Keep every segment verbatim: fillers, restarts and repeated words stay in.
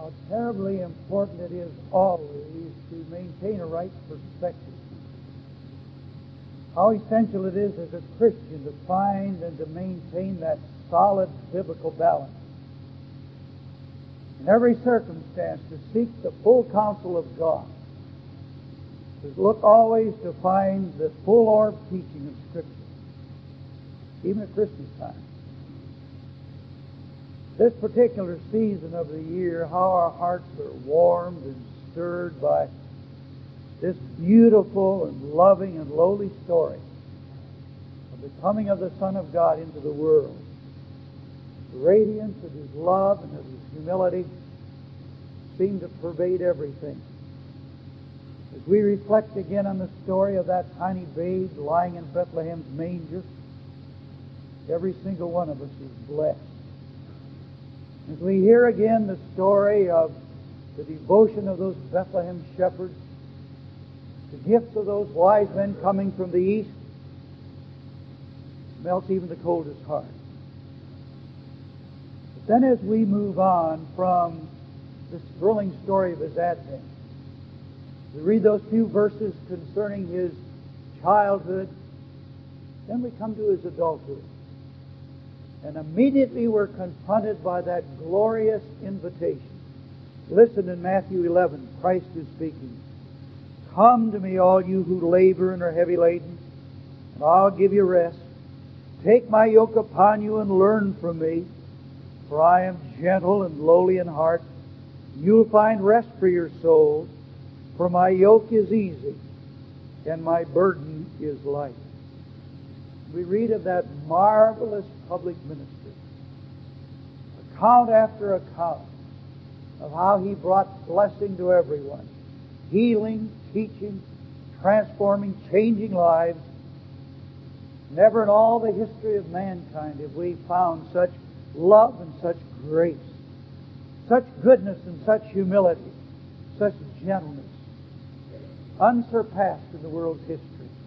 how terribly important it is always to maintain a right perspective. How essential it is as a Christian to find and to maintain that solid biblical balance. In every circumstance, to seek the full counsel of God. To look always to find the full orb teaching of Scripture, even at Christmas time. This particular season of the year, how our hearts are warmed and stirred by this beautiful and loving and lowly story of the coming of the Son of God into the world. The radiance of His love and of His humility seem to pervade everything. As we reflect again on the story of that tiny babe lying in Bethlehem's manger, every single one of us is blessed. As we hear again the story of the devotion of those Bethlehem shepherds, the gifts of those wise men coming from the east, melts even the coldest heart. But then as we move on from this thrilling story of His advent, we read those few verses concerning His childhood, then we come to His adulthood. And immediately we're confronted by that glorious invitation. Listen in Matthew eleven, Christ is speaking. Come to me, all you who labor and are heavy laden, and I'll give you rest. Take my yoke upon you and learn from me, for I am gentle and lowly in heart. You'll find rest for your souls, for my yoke is easy and my burden is light. We read of that marvelous public ministry. Account after account of how He brought blessing to everyone. Healing, teaching, transforming, changing lives. Never in all the history of mankind have we found such love and such grace, such goodness and such humility, such gentleness, unsurpassed in the world's history.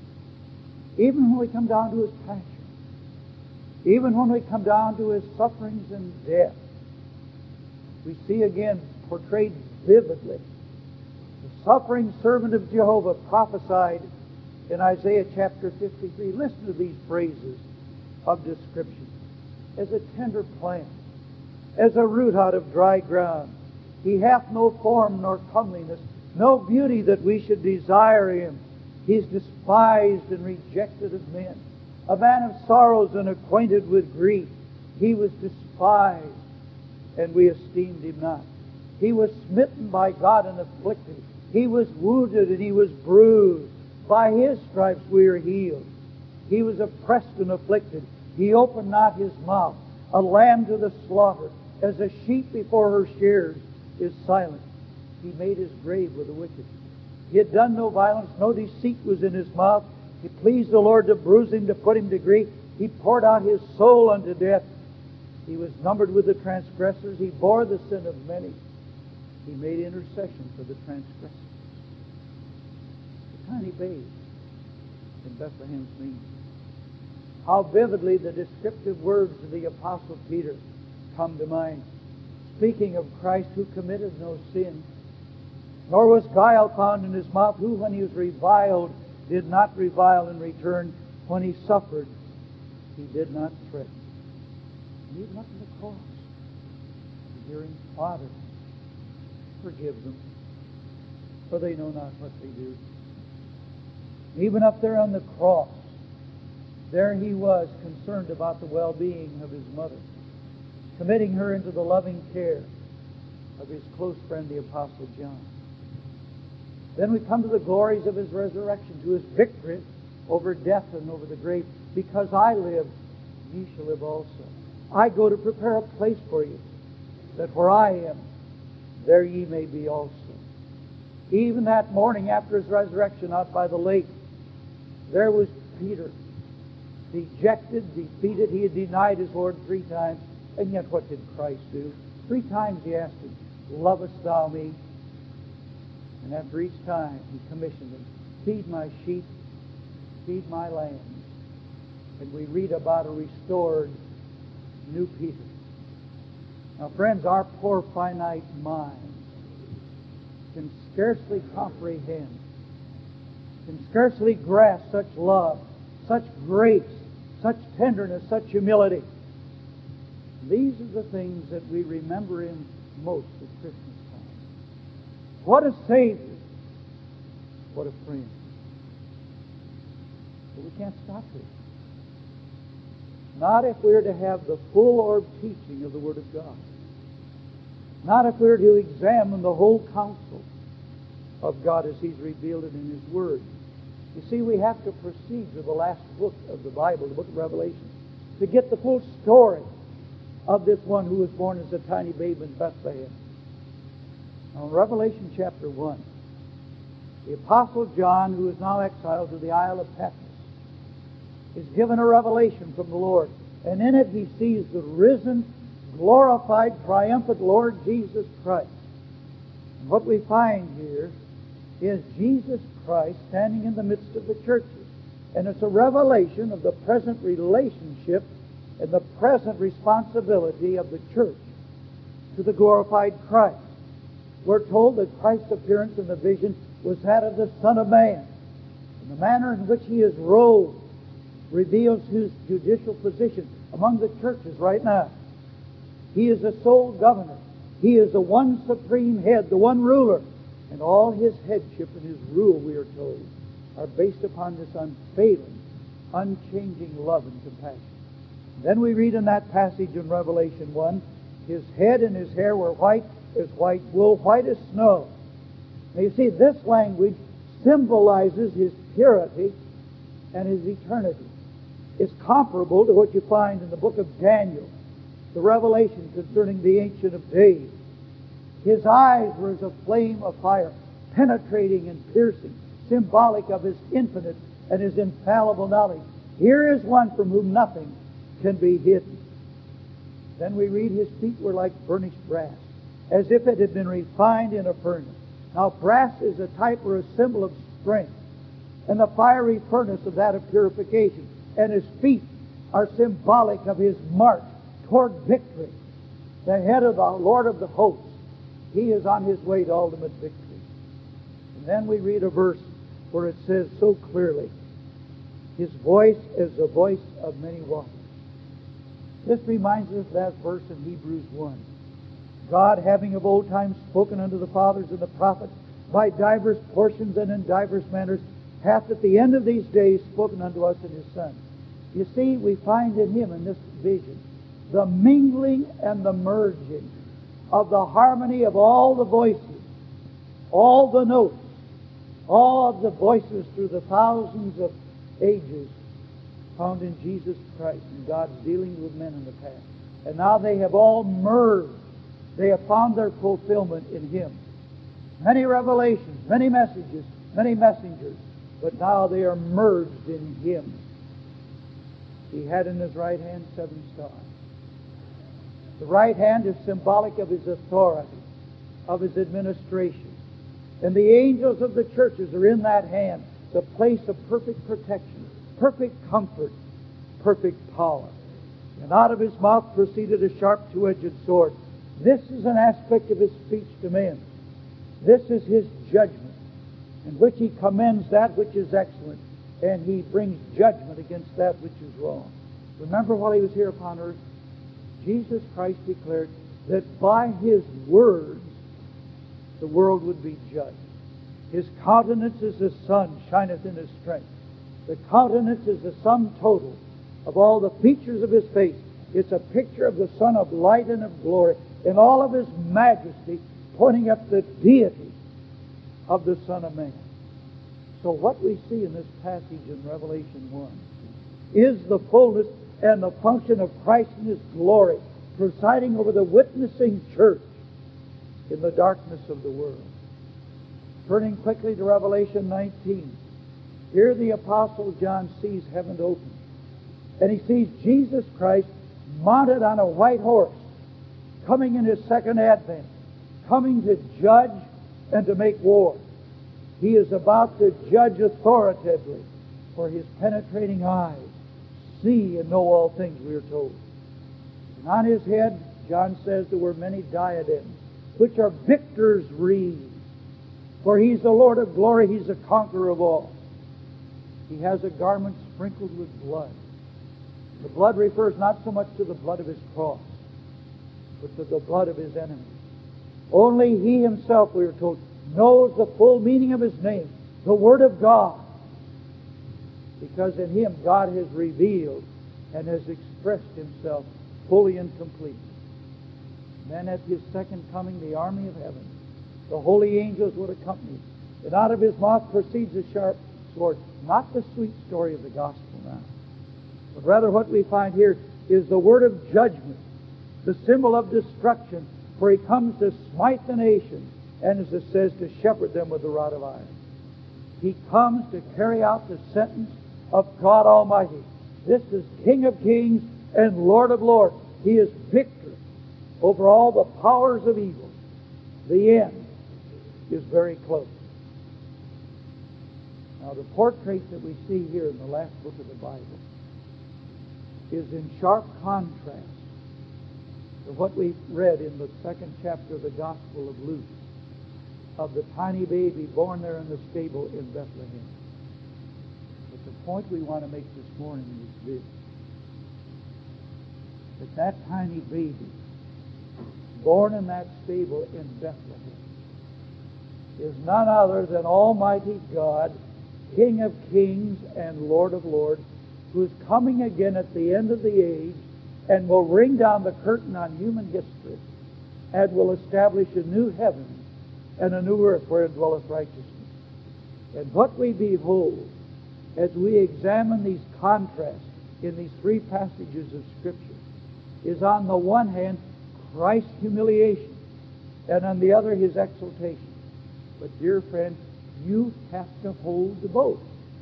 Even when we come down to His passion, even when we come down to His sufferings and death, we see again portrayed vividly the suffering servant of Jehovah prophesied in Isaiah chapter fifty-three. Listen to these phrases of description. As a tender plant, as a root out of dry ground, He hath no form nor comeliness, no beauty that we should desire Him. He is despised and rejected of men, a man of sorrows and acquainted with grief. He was despised, and we esteemed Him not. He was smitten by God and afflicted. He was wounded and He was bruised. By His stripes we are healed. He was oppressed and afflicted. He opened not His mouth. A lamb to the slaughter, as a sheep before her shears, is silent. He made His grave with the wicked. He had done no violence, no deceit was in His mouth. He pleased the Lord to bruise Him, to put Him to grief. He poured out His soul unto death. He was numbered with the transgressors. He bore the sin of many. He made intercession for the transgressors. The tiny babe in Bethlehem's manger. How vividly the descriptive words of the Apostle Peter come to mind, speaking of Christ who committed no sin, nor was guile found in His mouth, who when He was reviled did not revile in return, when He suffered He did not threaten. And even up to the cross, hearing, Father, forgive them, for they know not what they do. And even up there on the cross, there He was concerned about the well-being of His mother, committing her into the loving care of His close friend, the Apostle John. Then we come to the glories of His resurrection, to His victory over death and over the grave. Because I live, ye shall live also. I go to prepare a place for you, that where I am, there ye may be also. Even that morning after His resurrection out by the lake, there was Peter, dejected, defeated. He had denied His Lord three times. And yet what did Christ do? Three times He asked Him, lovest thou me? And after each time He commissioned him, feed my sheep, feed my lambs. And we read about a restored new Peter. Now, friends, our poor finite mind can scarcely comprehend, can scarcely grasp such love, such grace, such tenderness, such humility. These are the things that we remember Him most at Christmas time. What a Savior! What a friend! But we can't stop here. Not if we're to have the full orbed teaching of the Word of God. Not if we're to examine the whole counsel of God as He's revealed it in His Word. You see, we have to proceed to the last book of the Bible, the book of Revelation, to get the full story of this one who was born as a tiny babe in Bethlehem. Now, in Revelation chapter one, the Apostle John, who is now exiled to the Isle of Patmos, is given a revelation from the Lord. And in it he sees the risen, glorified, triumphant Lord Jesus Christ. And what we find here is Jesus Christ standing in the midst of the churches. And it's a revelation of the present relationship and the present responsibility of the church to the glorified Christ. We're told that Christ's appearance in the vision was that of the Son of Man. And the manner in which He is robed reveals His judicial position among the churches right now. He is the sole governor. He is the one supreme head, the one ruler. And all His headship and His rule, we are told, are based upon this unfailing, unchanging love and compassion. Then we read in that passage in Revelation one, His head and His hair were white as white wool, white as snow. Now you see, this language symbolizes His purity and His eternity. It's comparable to what you find in the book of Daniel, the revelation concerning the Ancient of Days. His eyes were as a flame of fire, penetrating and piercing, symbolic of His infinite and His infallible knowledge. Here is one from whom nothing can be hidden. Then we read His feet were like burnished brass, as if it had been refined in a furnace. Now brass is a type or a symbol of strength, and the fiery furnace of that of purification. And His feet are symbolic of His march toward victory. The head of the Lord of the hosts, He is on His way to ultimate victory. And then we read a verse where it says so clearly, His voice is the voice of many waters. This reminds us of that verse in Hebrews one. God, having of old time spoken unto the fathers and the prophets by divers portions and in divers manners, hath at the end of these days spoken unto us in His Son. You see, we find in Him, in this vision, the mingling and the merging of the harmony of all the voices, all the notes, all of the voices through the thousands of ages found in Jesus Christ and God's dealings with men in the past. And now they have all merged. They have found their fulfillment in Him. Many revelations, many messages, many messengers, but now they are merged in Him. He had in His right hand seven stars. The right hand is symbolic of His authority, of His administration. And the angels of the churches are in that hand, the place of perfect protection, perfect comfort, perfect power. And out of His mouth proceeded a sharp two-edged sword. This is an aspect of His speech to men. This is His judgment, in which He commends that which is excellent, and He brings judgment against that which is wrong. Remember, while He was here upon earth, Jesus Christ declared that by His words the world would be judged. His countenance is the sun shineth in His strength. The countenance is the sum total of all the features of His face. It's a picture of the Son of light and of glory in all of His majesty, pointing up the deity of the Son of Man. So what we see in this passage in Revelation one is the fullness and the function of Christ in His glory, presiding over the witnessing church in the darkness of the world. Turning quickly to Revelation nineteen, here the Apostle John sees heaven open, and he sees Jesus Christ mounted on a white horse, coming in His second advent, coming to judge and to make war. He is about to judge authoritatively, for His penetrating eyes see and know all things, we are told. And on His head, John says there were many diadems, which are victor's wreaths. For He's the Lord of glory, He's the conqueror of all. He has a garment sprinkled with blood. The blood refers not so much to the blood of His cross, but to the blood of His enemies. Only He Himself, we are told, knows the full meaning of His name, the Word of God. Because in Him God has revealed and has expressed Himself fully and completely. Then at His second coming, the army of heaven, the holy angels would accompany Him. And out of His mouth proceeds a sharp sword. Not the sweet story of the gospel now, but rather what we find here is the word of judgment, the symbol of destruction, for He comes to smite the nations, and as it says, to shepherd them with the rod of iron. He comes to carry out the sentence of God Almighty. This is King of kings and Lord of lords. He is victor over all the powers of evil. The end is very close. Now, the portrait that we see here in the last book of the Bible is in sharp contrast to what we read in the second chapter of the Gospel of Luke, of the tiny baby born there in the stable in Bethlehem. But the point we want to make this morning is this: that that tiny baby born in that stable in Bethlehem is none other than Almighty God, King of kings and Lord of lords, who is coming again at the end of the age and will ring down the curtain on human history and will establish a new heaven and a new earth wherein dwelleth righteousness. And what we behold as we examine these contrasts in these three passages of Scripture is, on the one hand, Christ's humiliation, and on the other, His exaltation. But, dear friend, you have to hold the both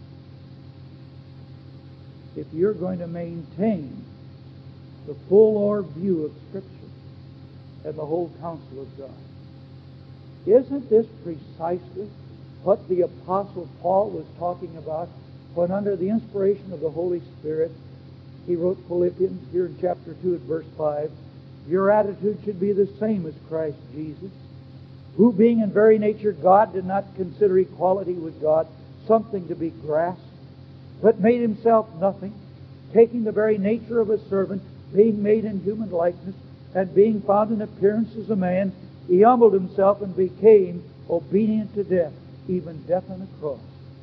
if you're going to maintain the full orb view of Scripture and the whole counsel of God. Isn't this precisely what the Apostle Paul was talking about when, under the inspiration of the Holy Spirit, he wrote Philippians here in chapter two at verse five, your attitude should be the same as Christ Jesus, who, being in very nature God, did not consider equality with God something to be grasped, but made Himself nothing, taking the very nature of a servant, being made in human likeness, and being found in appearance as a man, He humbled Himself and became obedient to death, even death on a cross.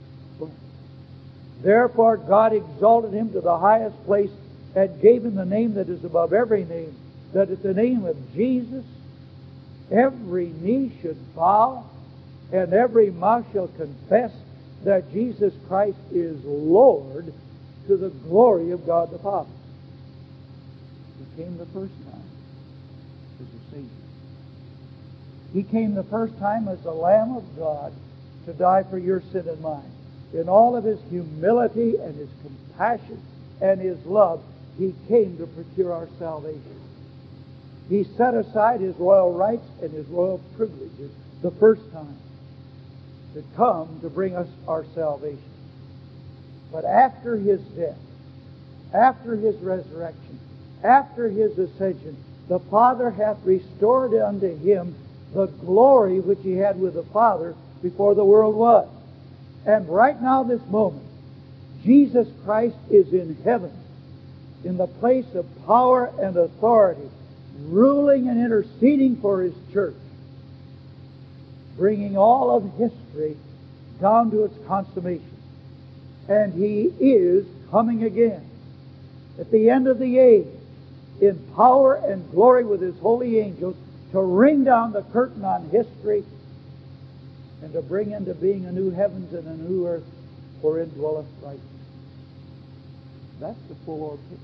Therefore God exalted Him to the highest place and gave Him the name that is above every name, that at the name of Jesus every knee should bow and every mouth shall confess that Jesus Christ is Lord, to the glory of God the Father. He came the first time as a Savior. He came the first time as the Lamb of God to die for your sin and mine. In all of His humility and His compassion and His love, He came to procure our salvation. He set aside His royal rights and His royal privileges the first time to come to bring us our salvation. But after His death, after His resurrection, after His ascension, the Father hath restored unto Him the glory which He had with the Father before the world was. And right now, this moment, Jesus Christ is in heaven, in the place of power and authority, ruling and interceding for His church, bringing all of history down to its consummation. And He is coming again at the end of the age in power and glory with His holy angels to ring down the curtain on history and to bring into being a new heavens and a new earth wherein dwelleth righteousness. That's the full orb picture.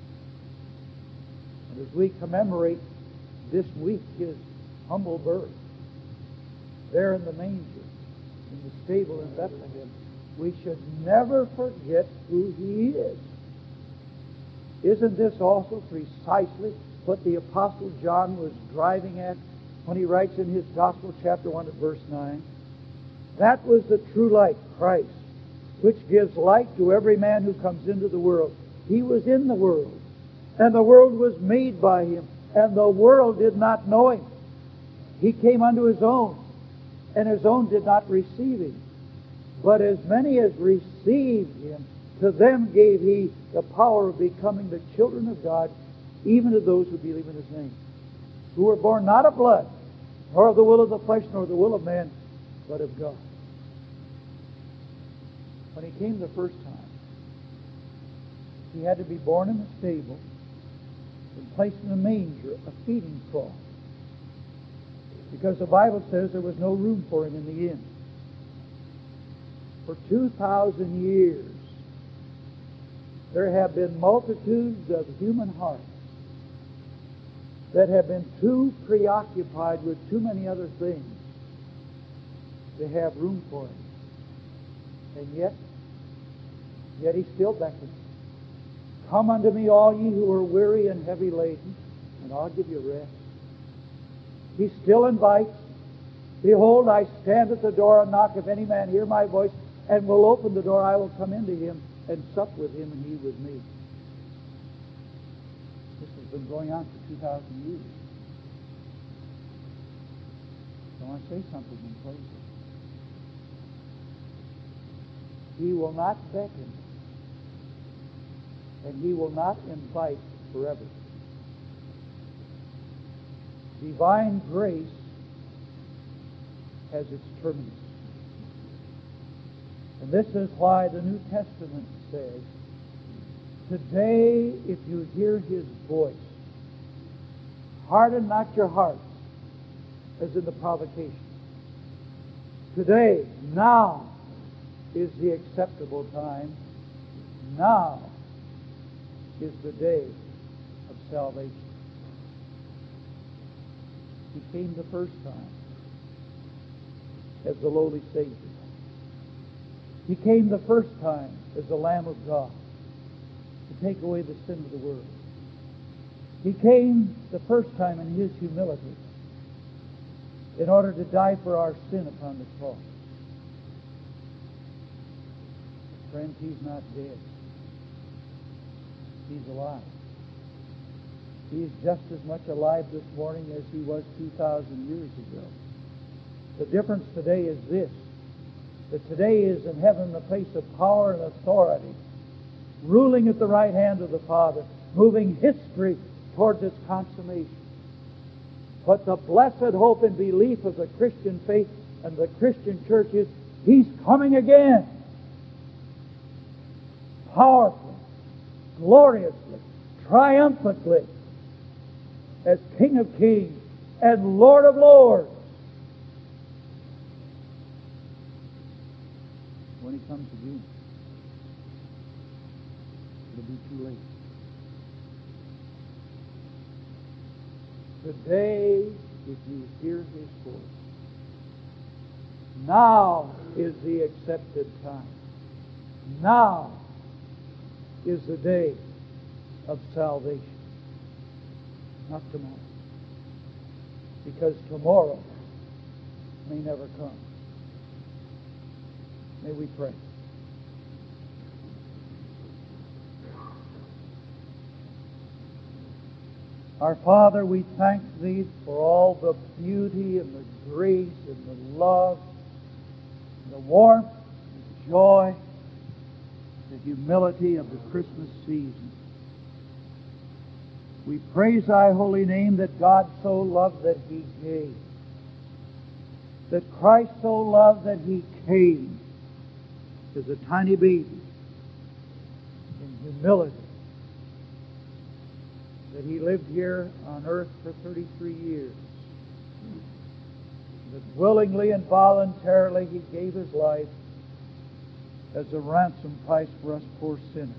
And as we commemorate this week His humble birth, there in the manger, in the stable in Bethlehem, we should never forget who He is. Isn't this also precisely what the Apostle John was driving at when he writes in his Gospel, chapter one, at verse nine? That was the true light, Christ, which gives light to every man who comes into the world. He was in the world, and the world was made by Him, and the world did not know him. He came unto his own, and his own did not receive him. But as many as received him, to them gave he the power of becoming the children of God, even to those who believe in his name, who were born not of blood, nor of the will of the flesh, nor of the will of man, but of God. When he came the first time, he had to be born in the stable and placed in a manger, a feeding trough, because the Bible says there was no room for him in the inn. For two thousand years, there have been multitudes of human hearts that have been too preoccupied with too many other things to have room for him. And yet, yet he still beckons. Come unto me, all ye who are weary and heavy laden, and I'll give you rest. He still invites. Behold, I stand at the door and knock. If any man hear my voice and will open the door, I will come into him and sup with him and he with me. This has been going on for two thousand years. I want to say something in closing. He will not beckon, and he will not invite forever. Divine grace has its terminus. And this is why the New Testament says, today, if you hear his voice, harden not your hearts, as in the provocation. Today, now, is the acceptable time. Now is the day of salvation. He came the first time as the lowly Savior. He came the first time as the Lamb of God to take away the sin of the world. He came the first time in his humility in order to die for our sin upon the cross. Friends, he's not dead. He's alive. He is just as much alive this morning as he was two thousand years ago. The difference today is this, that today is in heaven the place of power and authority, ruling at the right hand of the Father, moving history towards its consummation. But the blessed hope and belief of the Christian faith and the Christian church is he's coming again. Powerfully, gloriously, triumphantly, as King of Kings and Lord of Lords. When he comes again, it'll be too late. Today, if you hear his voice, now is the accepted time. Now is the day of salvation. Not tomorrow. Because tomorrow may never come. May we pray. Our Father, we thank Thee for all the beauty and the grace and the love, and the warmth, and the joy, the humility of the Christmas season. We praise Thy holy name that God so loved that He gave, that Christ so loved that He came as a tiny baby in humility, that He lived here on earth for thirty-three years, that willingly and voluntarily He gave His life as a ransom price for us poor sinners.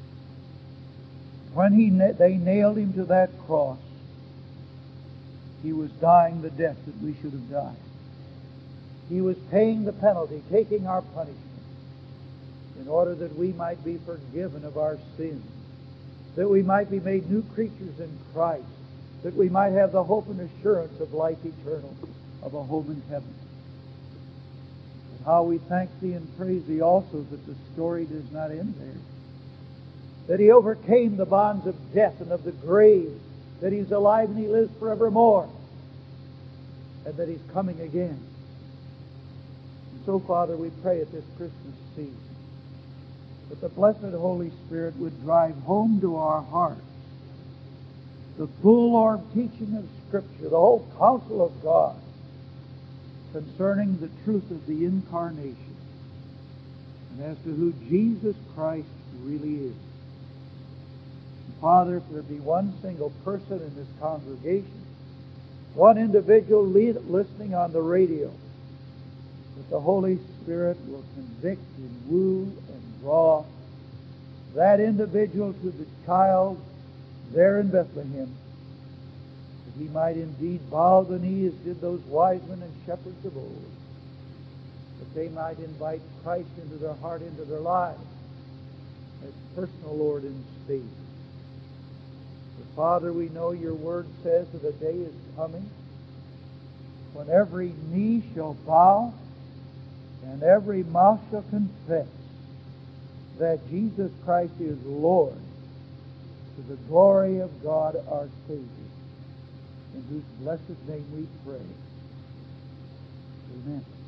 When he na- they nailed Him to that cross, He was dying the death that we should have died. He was paying the penalty, taking our punishment, in order that we might be forgiven of our sins, that we might be made new creatures in Christ, that we might have the hope and assurance of life eternal, of a home in heaven. And how we thank Thee and praise Thee also that the story does not end there, that He overcame the bonds of death and of the grave, that He's alive and He lives forevermore, and that He's coming again. And so, Father, we pray at this Christmas season that the blessed Holy Spirit would drive home to our hearts the full orb teaching of Scripture, the whole counsel of God concerning the truth of the incarnation and as to who Jesus Christ really is. And Father, if there be one single person in this congregation, one individual lead, listening on the radio, that the Holy Spirit will convict and woo and draw that individual to the child there in Bethlehem, that he might indeed bow the knee as did those wise men and shepherds of old, that they might invite Christ into their heart, into their lives, as personal Lord and Savior. But Father, we know Your Word says that a day is coming when every knee shall bow and every mouth shall confess that Jesus Christ is Lord, to the glory of God our Savior, in whose blessed name we pray. Amen.